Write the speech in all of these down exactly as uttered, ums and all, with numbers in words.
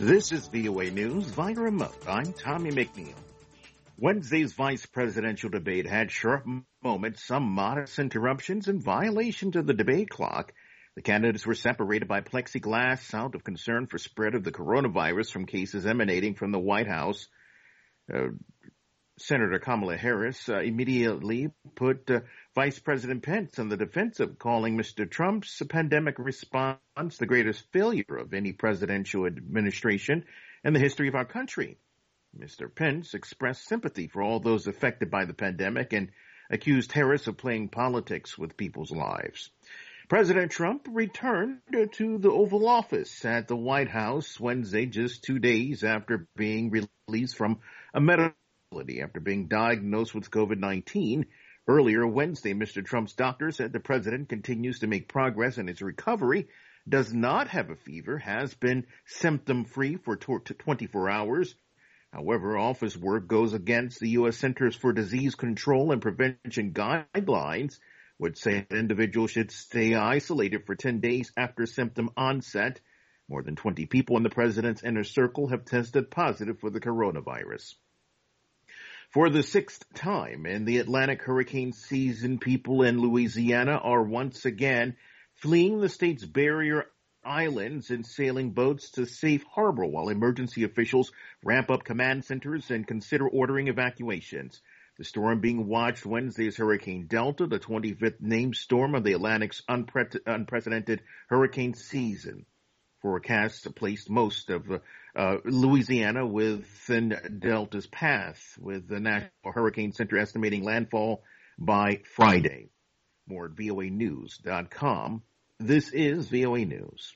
This is V O A News via remote. I'm Tommy McNeil. Wednesday's vice presidential debate had sharp moments, some modest interruptions, and violations of the debate clock. The candidates were separated by plexiglass out of concern for spread of the coronavirus from cases emanating from the White House. Uh, Senator Kamala Harris uh, immediately put uh, Vice President Pence on the defensive, calling Mister Trump's pandemic response the greatest failure of any presidential administration in the history of our country. Mister Pence expressed sympathy for all those affected by the pandemic and accused Harris of playing politics with people's lives. President Trump returned to the Oval Office at the White House Wednesday, just two days after being released from a medical facility after being diagnosed with COVID nineteen. Earlier Wednesday, Mister Trump's doctor said the president continues to make progress in his recovery, does not have a fever, has been symptom-free for twenty-four hours. However, office work goes against the U S Centers for Disease Control and Prevention guidelines, which say an individual should stay isolated for ten days after symptom onset. More than twenty people in the president's inner circle have tested positive for the coronavirus. For the sixth time in the Atlantic hurricane season, people in Louisiana are once again fleeing the state's barrier islands and sailing boats to safe harbor while emergency officials ramp up command centers and consider ordering evacuations. The storm being watched Wednesday is Hurricane Delta, the twenty-fifth named storm of the Atlantic's unpre- unprecedented hurricane season. Forecasts placed most of uh, Louisiana within Delta's path, with the National Hurricane Center estimating landfall by Friday. More at V O A news dot com. This is V O A News.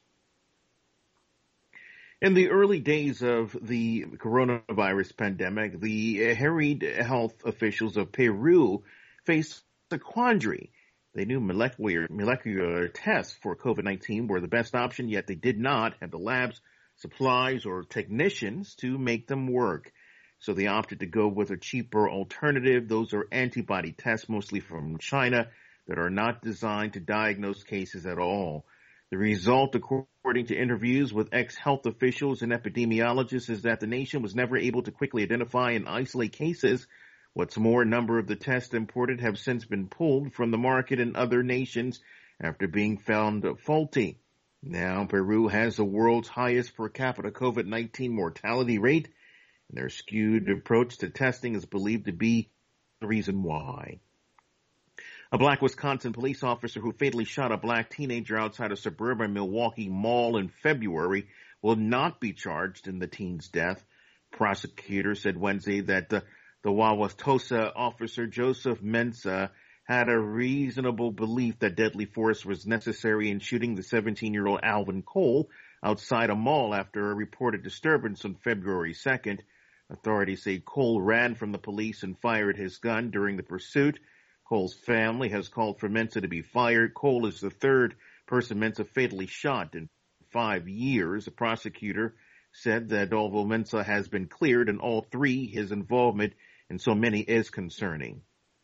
In the early days of the coronavirus pandemic, the harried health officials of Peru faced a quandary. They knew molecular, molecular tests for COVID nineteen were the best option, yet they did not have the labs, supplies, or technicians to make them work. So they opted to go with a cheaper alternative. Those are antibody tests, mostly from China, that are not designed to diagnose cases at all. The result, according to interviews with ex-health officials and epidemiologists, is that the nation was never able to quickly identify and isolate cases. What's more, a number of the tests imported have since been pulled from the market in other nations after being found faulty. Now, Peru has the world's highest per capita COVID nineteen mortality rate, and their skewed approach to testing is believed to be the reason why. A black Wisconsin police officer who fatally shot a black teenager outside a suburban Milwaukee mall in February will not be charged in the teen's death. Prosecutors said Wednesday that the, the Wauwatosa officer Joseph Mensah had a reasonable belief that deadly force was necessary in shooting the seventeen-year-old Alvin Cole outside a mall after a reported disturbance on February second. Authorities say Cole ran from the police and fired his gun during the pursuit. Cole's family has called for Mensah to be fired. Cole is the third person Mensah fatally shot in five years. The prosecutor said that although Mensah has been cleared in all three, his involvement in so many is concerning.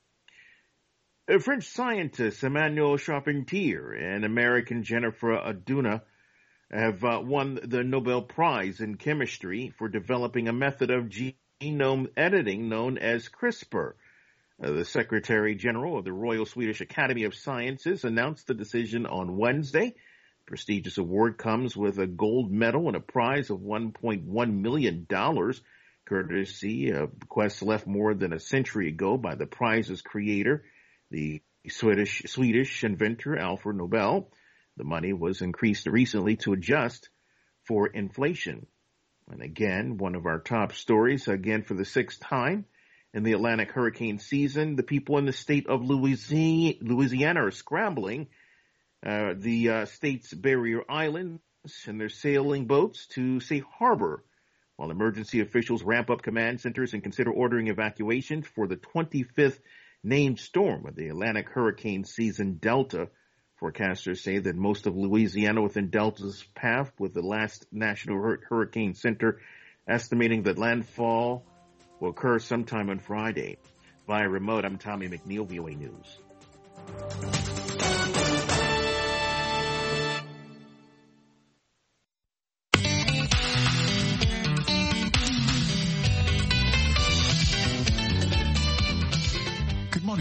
A French scientist Emmanuel Charpentier and American Jennifer Doudna have uh, won the Nobel Prize in Chemistry for developing a method of genome editing known as CRISPR. Uh, the Secretary General of the Royal Swedish Academy of Sciences announced the decision on Wednesday. The prestigious award comes with a gold medal and a prize of one point one million dollars, courtesy of a bequest left more than a century ago by the prize's creator, the Swedish, Swedish inventor Alfred Nobel. The money was increased recently to adjust for inflation. And again, one of our top stories, again for the sixth time, in the Atlantic hurricane season, the people in the state of Louisiana are scrambling uh, the uh, state's barrier islands and their sailing boats to safe harbor, while emergency officials ramp up command centers and consider ordering evacuations for the twenty-fifth named storm of the Atlantic hurricane season, Delta. Forecasters say that most of Louisiana within Delta's path, with the last National Hurricane Center estimating that landfall will occur sometime on Friday. Via remote, I'm Tommy McNeil, V O A News.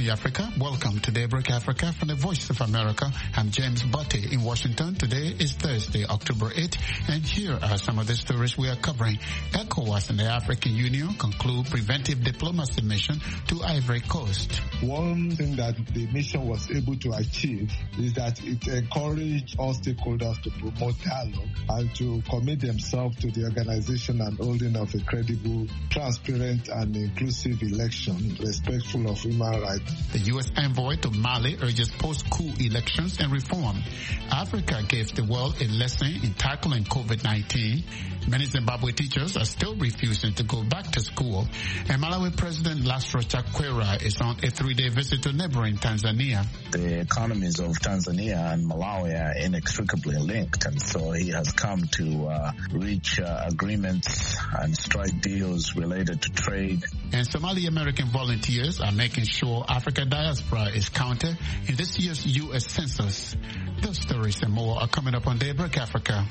morning, Africa. Welcome to Daybreak Africa from the Voice of America. I'm James Butte in Washington. Today is Thursday, October eighth, and here are some of the stories we are covering. ECOWAS and the African Union conclude preventive diplomacy mission to Ivory Coast. One thing that the mission was able to achieve is that it encouraged all stakeholders to promote dialogue and to commit themselves to the organization and holding of a credible, transparent, and inclusive election, respectful of human rights. The U S envoy to Mali urges post-coup elections and reform. Africa gave the world a lesson in tackling COVID nineteen. Many Zimbabwe teachers are still refusing to go back to school. And Malawi President Lazarus Chakwera is on a three-day visit to neighboring Tanzania. The economies of Tanzania and Malawi are inextricably linked, and so he has come to uh, reach uh, agreements and strike deals related to trade. And Somali-American volunteers are making sure Africa diaspora is counted in this year's U S Census. Those stories and more are coming up on Daybreak Africa.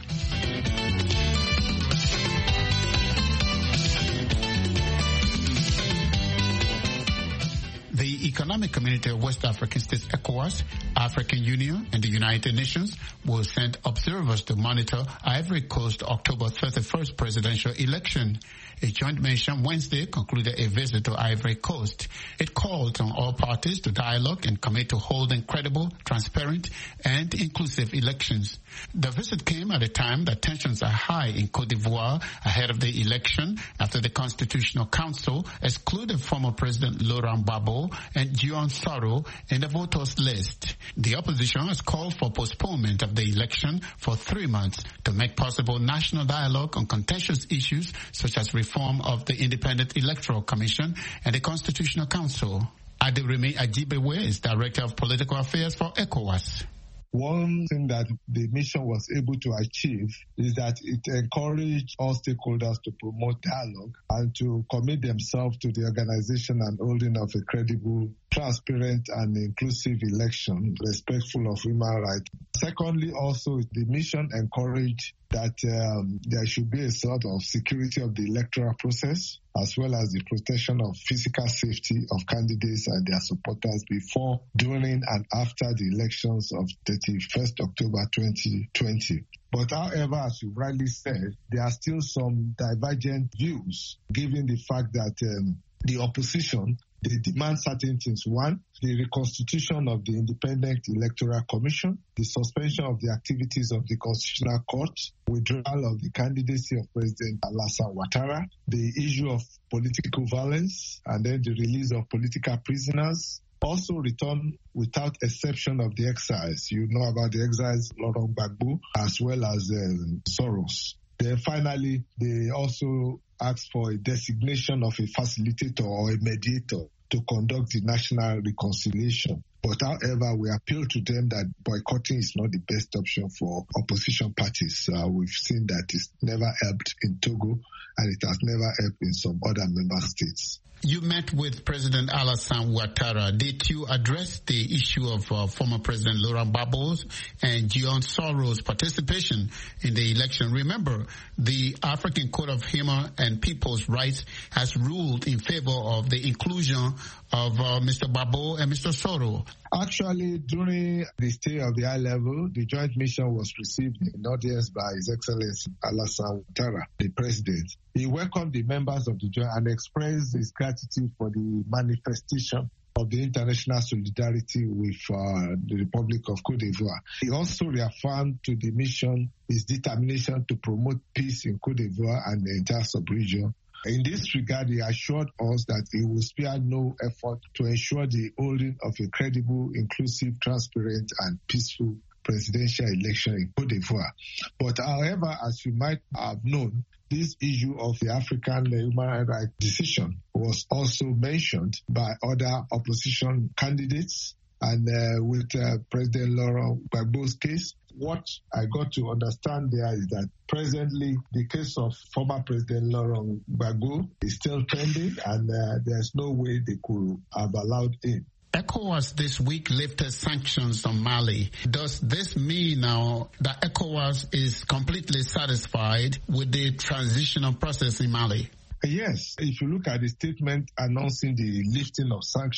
The Economic Community of West African States, ECOWAS, African Union, and the United Nations will send observers to monitor Ivory Coast October thirty-first presidential election. A joint mission Wednesday concluded a visit to Ivory Coast. It called on all parties to dialogue and commit to holding credible, transparent, and inclusive elections. The visit came at a time that tensions are high in Cote d'Ivoire ahead of the election after the Constitutional Council excluded former President Laurent Gbagbo and Juan Soro in the voters list. The opposition has called for postponement of the election for three months to make possible national dialogue on contentious issues such as reform of the Independent Electoral Commission and the Constitutional Council. Aderemi Ajibewe is Director of Political Affairs for ECOWAS. One thing that the mission was able to achieve is that it encouraged all stakeholders to promote dialogue and to commit themselves to the organization and holding of a credible, transparent, and inclusive election, respectful of human rights. Secondly, also, the mission encouraged that um, there should be a sort of security of the electoral process, as well as the protection of physical safety of candidates and their supporters before, during, and after the elections of thirty-first October twenty twenty. But however, as you rightly said, there are still some divergent views, given the fact that um, the opposition, they demand certain things. One, the reconstitution of the Independent Electoral Commission, the suspension of the activities of the Constitutional Court, withdrawal of the candidacy of President Alassane Ouattara, the issue of political violence, and then the release of political prisoners. Also return without exception of the exiles. You know about the exiles, Laurent Gbagbo, as well as uh, Soros. Then finally, they also asked for a designation of a facilitator or a mediator to conduct the national reconciliation. But however, we appeal to them that boycotting is not the best option for opposition parties. Uh, we've seen that it's never helped in Togo, and it has never helped in some other member states. You met with President Alassane Ouattara. Did you address the issue of uh, former President Laurent Gbagbo's and Juan Soro's participation in the election? Remember, the African Court of Human and People's Rights has ruled in favor of the inclusion of uh, Mister Gbagbo and Mister Soro. Actually, during the stay of the high level, the joint mission was received in audience by His Excellency Alassane Ouattara, the President. He welcomed the members of the joint and expressed his gratitude for the manifestation of the international solidarity with uh, the Republic of Cote d'Ivoire. He also reaffirmed to the mission his determination to promote peace in Cote d'Ivoire and the entire sub-region. In this regard, he assured us that he will spare no effort to ensure the holding of a credible, inclusive, transparent, and peaceful presidential election in Cote d'Ivoire. But however, as you might have known, this issue of the African human rights decision was also mentioned by other opposition candidates. And uh, with uh, President Laurent Gbagbo's case, what I got to understand there is that presently the case of former President Laurent Gbagbo is still pending, and uh, there's no way they could have allowed him. ECOWAS this week lifted sanctions on Mali. Does this mean now that ECOWAS is completely satisfied with the transitional process in Mali? Yes. If you look at the statement announcing the lifting of sanctions,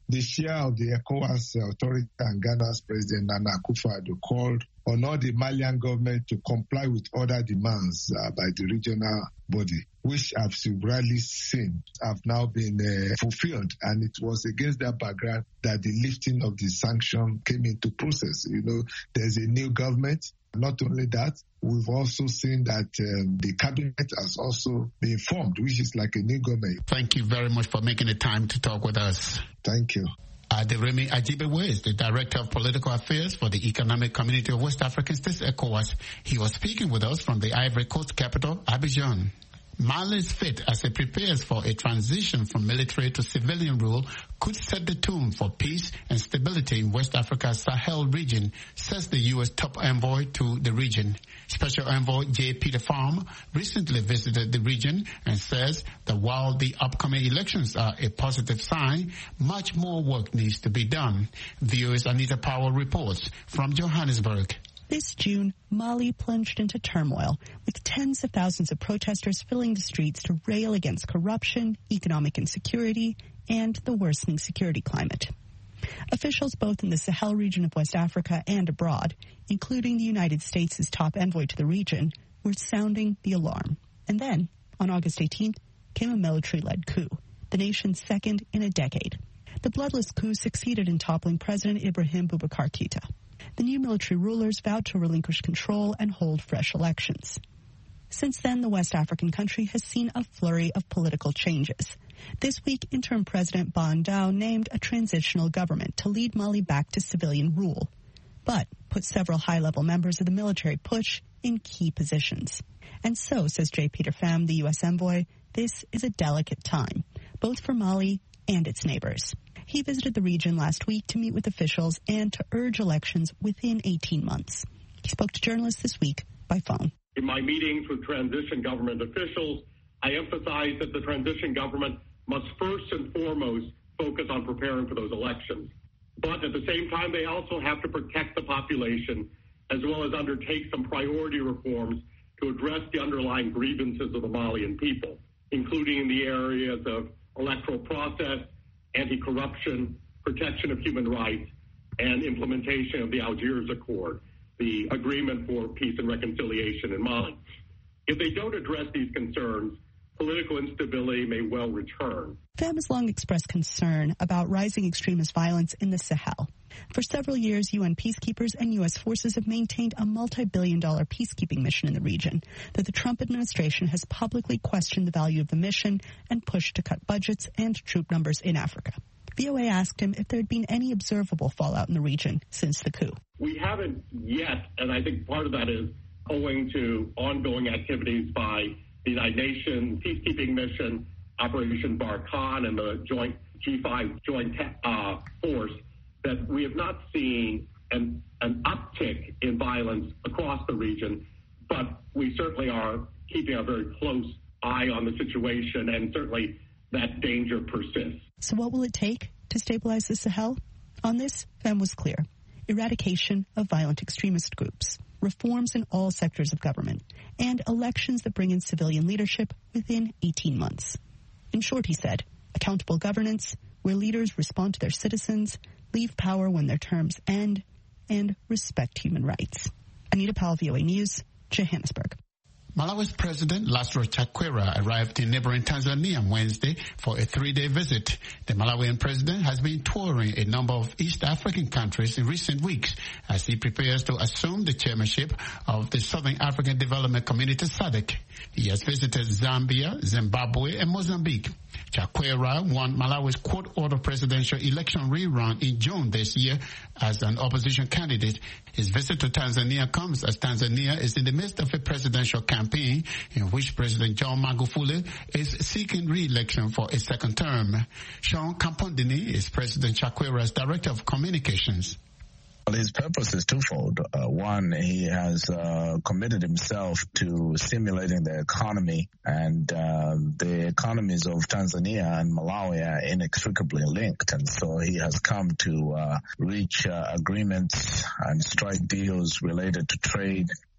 the chair of the ECOWAS authority and Ghana's President Nana Akufo-Addo called on all the Malian government to comply with other demands uh, by the regional body, which I've severely seen have now been uh, fulfilled. And it was against that background that the lifting of the sanction came into process. You know, there's a new government. Not only that, we've also seen that um, the cabinet has also been formed, which is like a new government. Thank you very much for making the time to talk with us. Thank you. Aderemi Ajibewe is the Director of Political Affairs for the Economic Community of West African States, ECOWAS. He was speaking with us from the Ivory Coast capital, Abidjan. Mali's fate as it prepares for a transition from military to civilian rule could set the tone for peace and stability in West Africa's Sahel region, says the U S top envoy to the region. Special Envoy J. Peter Pham recently visited the region and says that while the upcoming elections are a positive sign, much more work needs to be done. V O A's Anita Powell reports from Johannesburg. This June, Mali plunged into turmoil, with tens of thousands of protesters filling the streets to rail against corruption, economic insecurity, and the worsening security climate. Officials both in the Sahel region of West Africa and abroad, including the United States' top envoy to the region, were sounding the alarm. And then, on August eighteenth, came a military-led coup, the nation's second in a decade. The bloodless coup succeeded in toppling President Ibrahim Boubacar Keïta. The new military rulers vowed to relinquish control and hold fresh elections. Since then, the West African country has seen a flurry of political changes. This week, interim President Ban Dao named a transitional government to lead Mali back to civilian rule, but put several high-level members of the military putsch in key positions. And so, says J. Peter Pham, the U S envoy, this is a delicate time, both for Mali and its neighbors. He visited the region last week to meet with officials and to urge elections within eighteen months. He spoke to journalists this week by phone. In my meetings with transition government officials, I emphasized that the transition government must first and foremost focus on preparing for those elections. But at the same time, they also have to protect the population as well as undertake some priority reforms to address the underlying grievances of the Malian people, including in the areas of electoral process, anti-corruption, protection of human rights, and implementation of the Algiers Accord, the agreement for peace and reconciliation in Mali. If they don't address these concerns, political instability may well return. Pham has long expressed concern about rising extremist violence in the Sahel. For several years, U N peacekeepers and U S forces have maintained a multi-billion dollar peacekeeping mission in the region, though the Trump administration has publicly questioned the value of the mission and pushed to cut budgets and troop numbers in Africa. V O A asked him if there had been any observable fallout in the region since the coup. We haven't yet, and I think part of that is owing to ongoing activities by the United Nations peacekeeping mission, Operation Barkhane, and the joint G five joint uh, force, that we have not seen an, an uptick in violence across the region, but we certainly are keeping a very close eye on the situation, and certainly that danger persists. So what will it take to stabilize the Sahel? On this, Pham was clear. Eradication of violent extremist groups, reforms in all sectors of government, and elections that bring in civilian leadership within eighteen months. In short, he said, accountable governance, where leaders respond to their citizens, leave power when their terms end, and respect human rights. Anita Powell, V O A News, Johannesburg. Malawi's President Lazarus Chakwera arrived in neighboring Tanzania on Wednesday for a three-day visit. The Malawian president has been touring a number of East African countries in recent weeks as he prepares to assume the chairmanship of the Southern African Development Community S A D C. He has visited Zambia, Zimbabwe, and Mozambique. Chakwera won Malawi's court-order presidential election rerun in June this year as an opposition candidate. His visit to Tanzania comes as Tanzania is in the midst of a presidential campaign in which President John Magufuli is seeking re-election for a second term. Sean Campondini is President Chakwera's Director of Communications. Well, his purpose is twofold. Uh, one, he has uh, committed himself to stimulating the economy, and uh, the economies of Tanzania and Malawi are inextricably linked, and so he has come to uh, reach uh, agreements and strike deals related to trade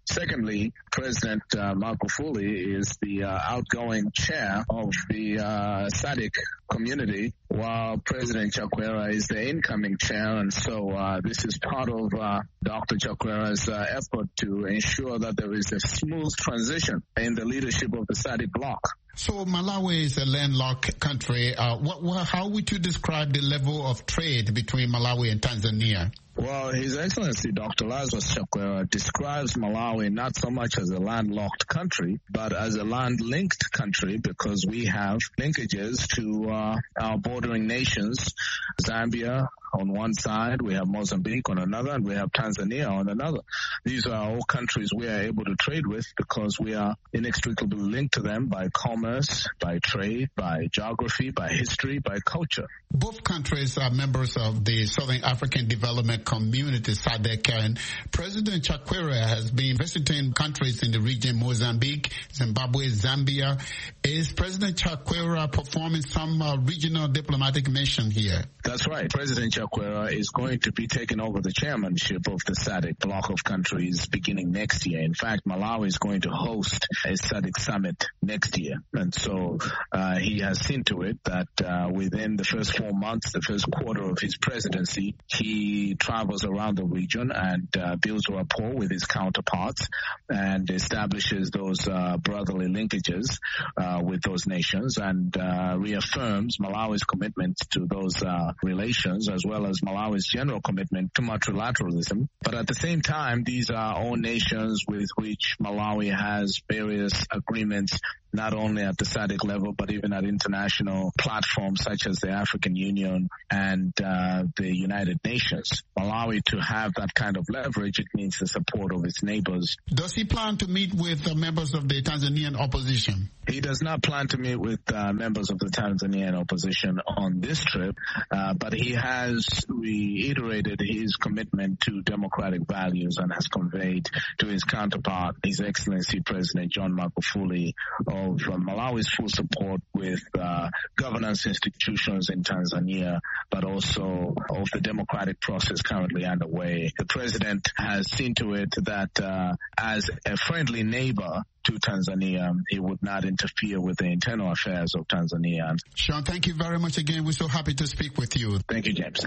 Secondly, President uh, Magufuli is the uh, outgoing chair of the uh, S A D C community, while President Chakwera is the incoming chair. And so uh, this is part of uh, Doctor Chakwera's uh, effort to ensure that there is a smooth transition in the leadership of the S A D C bloc. So Malawi is a landlocked country. Uh, what, what, how would you describe the level of trade between Malawi and Tanzania? Well, His Excellency Doctor Lazarus Chakwera describes Malawi not so much as a landlocked country, but as a land-linked country, because we have linkages to uh, our bordering nations, Zambia on one side, we have Mozambique on another, and we have Tanzania on another. These are all countries we are able to trade with because we are inextricably linked to them by commerce, by trade, by geography, by history, by culture. Both countries are members of the Southern African Development Community, S A D C, and President Chakwera has been visiting countries in the region, Mozambique, Zimbabwe, Zambia. Is President Chakwera performing some uh, regional diplomatic mission here? That's right. President Chakwera is going to be taking over the chairmanship of the S A D C bloc of countries beginning next year. In fact, Malawi is going to host a S A D C summit next year. And so uh, he has seen to it that uh, within the first four months, the first quarter of his presidency, he travels around the region and uh, builds rapport with his counterparts and establishes those uh, brotherly linkages uh, with those nations and uh, reaffirms Malawi's commitment to those uh, relations, as well as Malawi's general commitment to multilateralism. But at the same time, these are all nations with which Malawi has various agreements, not only at the S A D C level, but even at international platforms such as the African Union and uh, the United Nations. Malawi, to have that kind of leverage, it means the support of its neighbors. Does he plan to meet with uh, members of the Tanzanian opposition? He does not plan to meet with uh, members of the Tanzanian opposition on this trip, uh, but he has reiterated his commitment to democratic values and has conveyed to his counterpart, His Excellency President John Magufuli, of uh, Malawi's full support with uh, governance institutions in Tanzania, but also of the democratic process currently underway. The president has seen to it that uh, as a friendly neighbor to Tanzania, he would not interfere with the internal affairs of Tanzania. Sean, thank you very much again. We're so happy to speak with you. Thank you, James.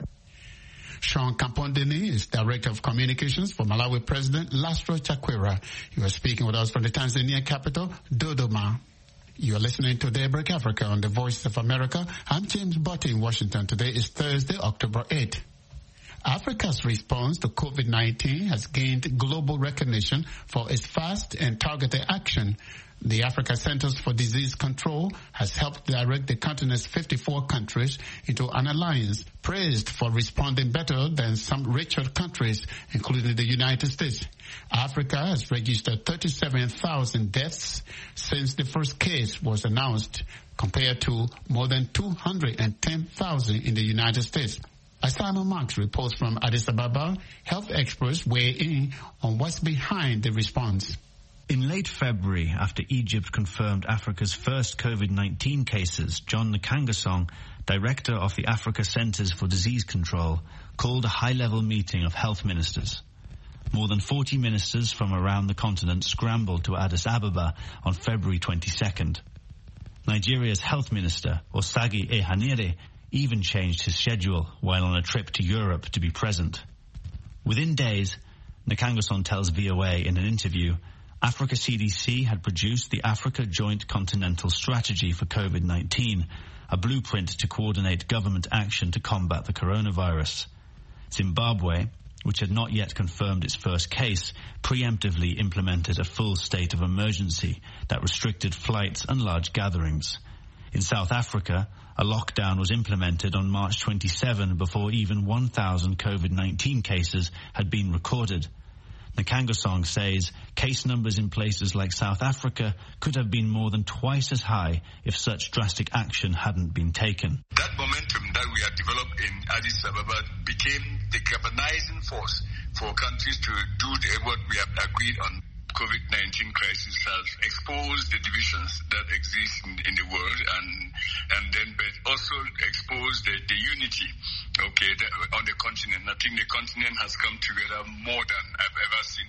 Sean Kampondeni is Director of Communications for Malawi President Lazarus Chakwera. You are speaking with us from the Tanzania capital, Dodoma. You are listening to Daybreak Africa on the Voice of America. I'm James Butte in Washington. Today is Thursday, October eighth. Africa's response to COVID nineteen has gained global recognition for its fast and targeted action. The Africa Centers for Disease Control has helped direct the continent's fifty-four countries into an alliance praised for responding better than some richer countries, including the United States. Africa has registered thirty-seven thousand deaths since the first case was announced, compared to more than two hundred ten thousand in the United States. As Simon Marks reports from Addis Ababa, health experts weigh in on what's behind the response. In late February, after Egypt confirmed Africa's first COVID nineteen cases, John Nkangasong, director of the Africa Centers for Disease Control, called a high-level meeting of health ministers. More than forty ministers from around the continent scrambled to Addis Ababa on February twenty-second. Nigeria's health minister, Osagi Ehanire, even changed his schedule while on a trip to Europe to be present. Within days, Nkangasong tells V O A in an interview, Africa C D C had produced the Africa Joint Continental Strategy for COVID nineteen, a blueprint to coordinate government action to combat the coronavirus. Zimbabwe, which had not yet confirmed its first case, preemptively implemented a full state of emergency that restricted flights and large gatherings. In South Africa, a lockdown was implemented on March twenty-seventh before even one thousand COVID nineteen cases had been recorded. Nkangasong says case numbers in places like South Africa could have been more than twice as high if such drastic action hadn't been taken. That momentum that we had developed in Addis Ababa became the galvanizing force for countries to do what we have agreed on. COVID nineteen crisis has exposed the divisions that exist in, in the world and and then but also exposed the, the unity okay, the, on the continent. I think the continent has come together more than I've ever seen in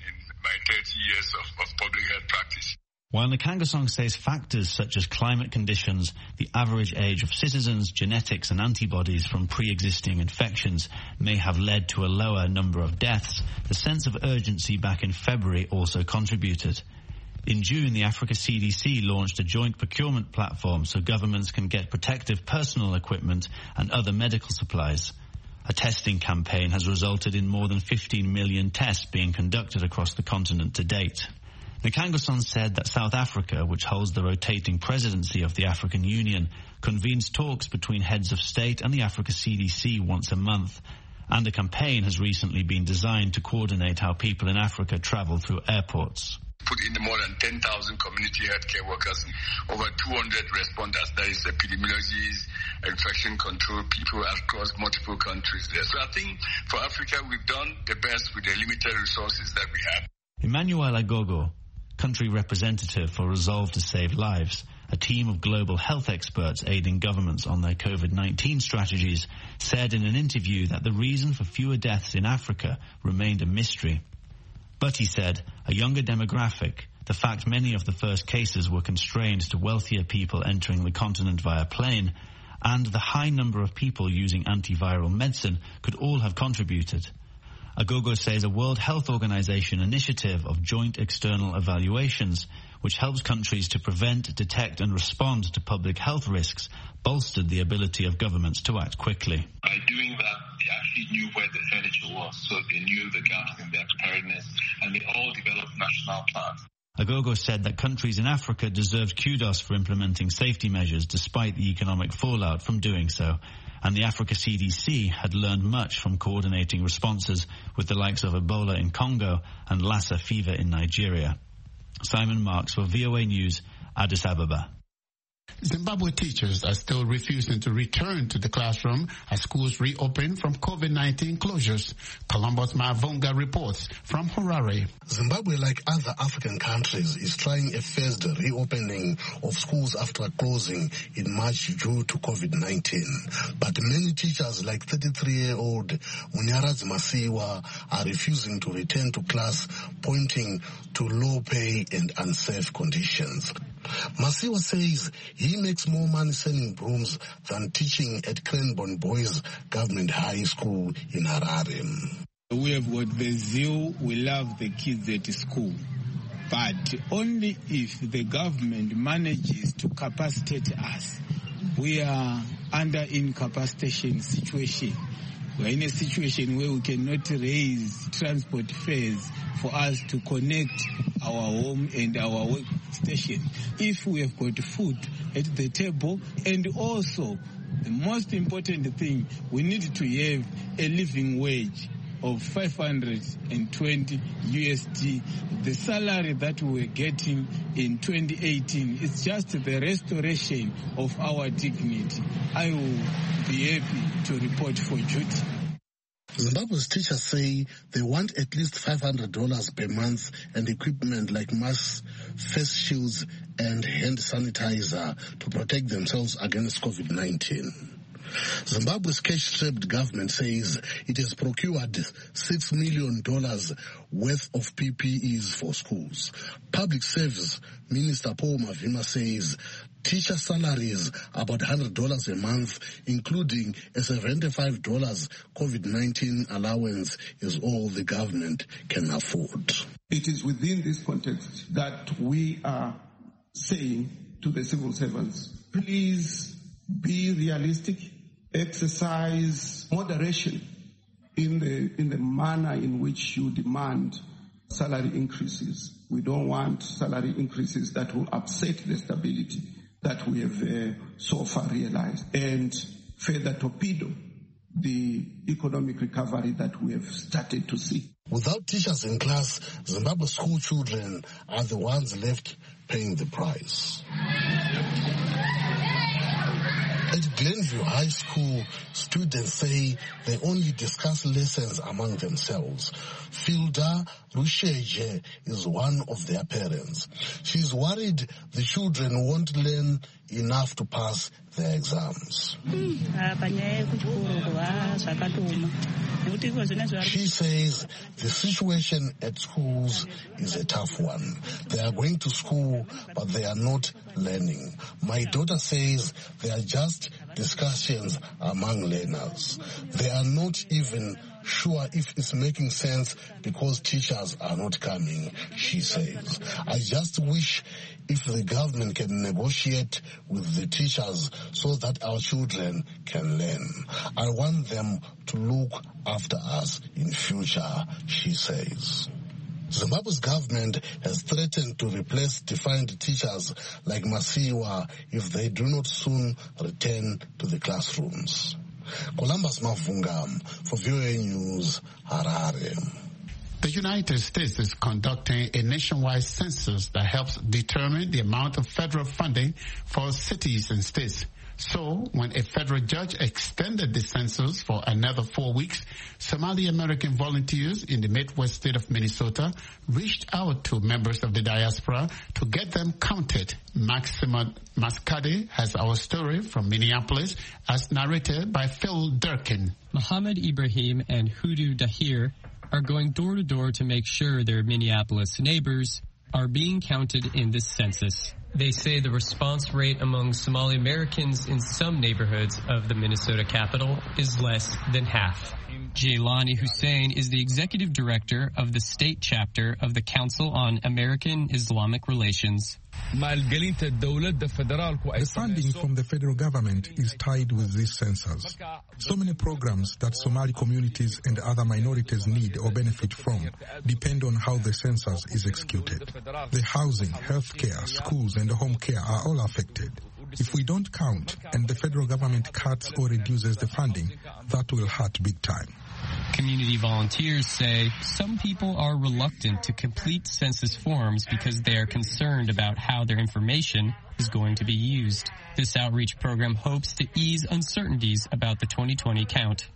my thirty years of, of public health practice. While Nkangasong says factors such as climate conditions, the average age of citizens, genetics and antibodies from pre-existing infections may have led to a lower number of deaths, the sense of urgency back in February also contributed. In June, the Africa C D C launched a joint procurement platform so governments can get protective personal equipment and other medical supplies. A testing campaign has resulted in more than fifteen million tests being conducted across the continent to date. Nkangasong said that South Africa, which holds the rotating presidency of the African Union, convenes talks between heads of state and the Africa C D C once a month, and a campaign has recently been designed to coordinate how people in Africa travel through airports. Put in more than ten thousand community healthcare workers, over two hundred responders, that is epidemiologists, infection control people across multiple countries there. So I think for Africa, we've done the best with the limited resources that we have. Emmanuel Agogo, country representative for Resolve to Save Lives, a team of global health experts aiding governments on their COVID nineteen strategies, said in an interview that the reason for fewer deaths in Africa remained a mystery. But he said, a younger demographic, the fact many of the first cases were constrained to wealthier people entering the continent via plane, and the high number of people using antiviral medicine could all have contributed. Agogo says a World Health Organization initiative of joint external evaluations, which helps countries to prevent, detect and respond to public health risks, bolstered the ability of governments to act quickly. By doing that, they actually knew where the furniture was, so they knew the gaps in their preparedness, and they all developed national plans. Agogo said that countries in Africa deserved kudos for implementing safety measures despite the economic fallout from doing so, and the Africa C D C had learned much from coordinating responses with the likes of Ebola in Congo and Lassa fever in Nigeria. Simon Marks for V O A News, Addis Ababa. Zimbabwe teachers are still refusing to return to the classroom as schools reopen from COVID nineteen closures. Columbus Mavunga reports from Harare. Zimbabwe, like other African countries, is trying a phased reopening of schools after closing in March due to COVID nineteen. But many teachers, like thirty-three-year-old Munyaradzi Masiwa, are refusing to return to class, pointing to low pay and unsafe conditions. Masiwa says he makes more money selling brooms than teaching at Cranbourne Boys Government High School in Harare. We have got the zeal, we love the kids at school, but only if the government manages to capacitate us. We are under incapacitation situation. We are in a situation where we cannot raise transport fares for us to connect our home and our workstation. If we have got food at the table, and also the most important thing, we need to have a living wage of five hundred twenty U S D. The salary that we were getting in twenty eighteen is just the restoration of our dignity. I will be happy to report for duty. Zimbabwe's teachers say they want at least five hundred dollars per month and equipment like masks, face shields and hand sanitizer to protect themselves against COVID nineteen. Zimbabwe's cash-strapped government says it has procured six million dollars worth of P P Es for schools. Public Service Minister Paul Mavima says teacher salaries about one hundred dollars a month, including a seventy-five dollars COVID nineteen allowance, is all the government can afford. It is within this context that we are saying to the civil servants, please be realistic, exercise moderation in the in the manner in which you demand salary increases. We don't want salary increases that will upset the stability that we have uh, so far realized and further torpedo the economic recovery that we have started to see. Without teachers in class, Zimbabwe school children are the ones left paying the price. At Glenview High School, students say they only discuss lessons among themselves. Filda Rusheje is one of their parents. She's worried the children won't learn enough to pass their exams. She says the situation at schools is a tough one. They are going to school, but they are not learning. My daughter says they are just discussions among learners. They are not even sure if it's making sense because teachers are not coming, she says. I just wish if the government can negotiate with the teachers so that our children can learn. I want them to look after us in future, she says. Zimbabwe's government has threatened to replace defined teachers like Masiwa if they do not soon return to the classrooms. Columbus Mavungam for V O A News, Harare. The United States is conducting a nationwide census that helps determine the amount of federal funding for cities and states. So, when a federal judge extended the census for another four weeks, Somali American volunteers in the Midwest state of Minnesota reached out to members of the diaspora to get them counted. Maxima Mascade has our story from Minneapolis, as narrated by Phil Durkin. Mohammed Ibrahim and Hudu Dahir are going door to door to make sure their Minneapolis neighbors are being counted in this census. They say the response rate among Somali Americans in some neighborhoods of the Minnesota capital is less than half. Jailani Hussein is the executive director of the state chapter of the Council on American Islamic Relations. The funding from the federal government is tied with this census. So many programs that Somali communities and other minorities need or benefit from depend on how the census is executed. The housing, healthcare, schools, and home care are all affected. If we don't count and the federal government cuts or reduces the funding, that will hurt big time. Community volunteers say some people are reluctant to complete census forms because they are concerned about how their information is going to be used. This outreach program hopes to ease uncertainties about the twenty twenty count.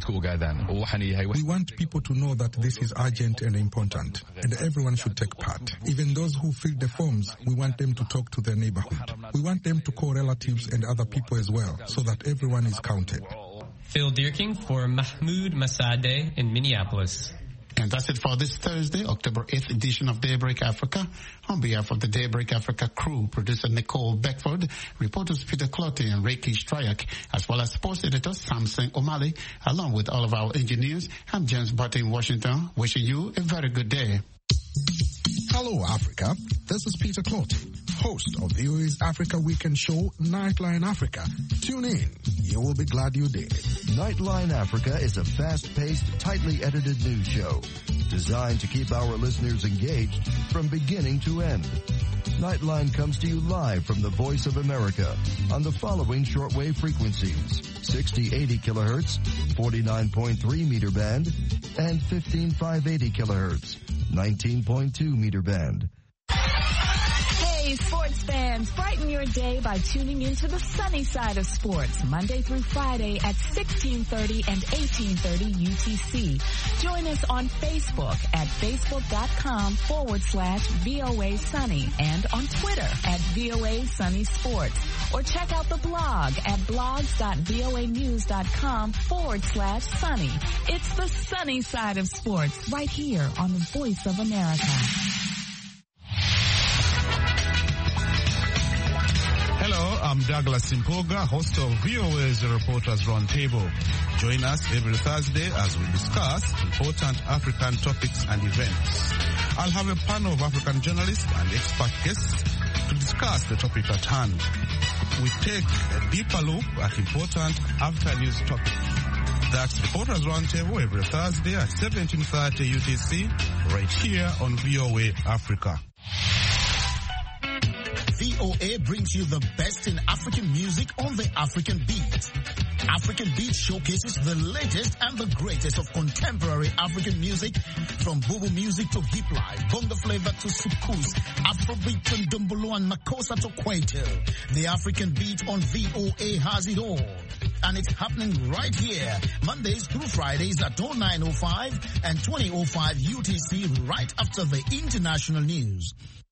We want people to know that this is urgent and important, and everyone should take part. Even those who fill the forms, we want them to talk to their neighborhood. We want them to call relatives and other people as well, so that everyone is counted. Phil Dirking for Mahmoud Masade in Minneapolis. And that's it for this Thursday, October eighth edition of Daybreak Africa. On behalf of the Daybreak Africa crew, producer Nicole Beckford, reporters Peter Clottey and Reiki Stryak, as well as sports editor Samson O'Malley, along with all of our engineers, I'm James Butt in Washington, wishing you a very good day. Hello, Africa. This is Peter Clottey, host of V O A's Africa Weekend show, Nightline Africa. Tune in. You will be glad you did. Nightline Africa is a fast-paced, tightly edited news show designed to keep our listeners engaged from beginning to end. Nightline comes to you live from the Voice of America on the following shortwave frequencies: sixty eighty kilohertz, forty-nine point three meter band, and fifteen five eighty kilohertz, nineteen point two meter band. Hey, sports fans, brighten your day by tuning into the sunny side of sports, Monday through Friday at sixteen thirty and eighteen thirty U T C. Join us on Facebook at facebook.com forward slash VOA Sunny and on Twitter at VOA Sunny Sports. Or check out the blog at blogs.voanews.com forward slash sunny. It's the sunny side of sports right here on the Voice of America. Hello, I'm Douglas Simpoga, host of V O A's Reporters Roundtable. Join us every Thursday as we discuss important African topics and events. I'll have a panel of African journalists and expert guests to discuss the topic at hand. We take a deeper look at important African news topics. That's Reporters Roundtable every Thursday at seventeen thirty U T C, right here on V O A Africa. V O A brings you the best in African music on the African Beat. African Beat showcases the latest and the greatest of contemporary African music, from Bobo music to hip life, bongo flavor to soukous, Afrobeat to Ndombolo and Makossa to Kwaito. The African Beat on V O A has it all. And it's happening right here, Mondays through Fridays at oh nine oh five and twenty oh five U T C, right after the international news.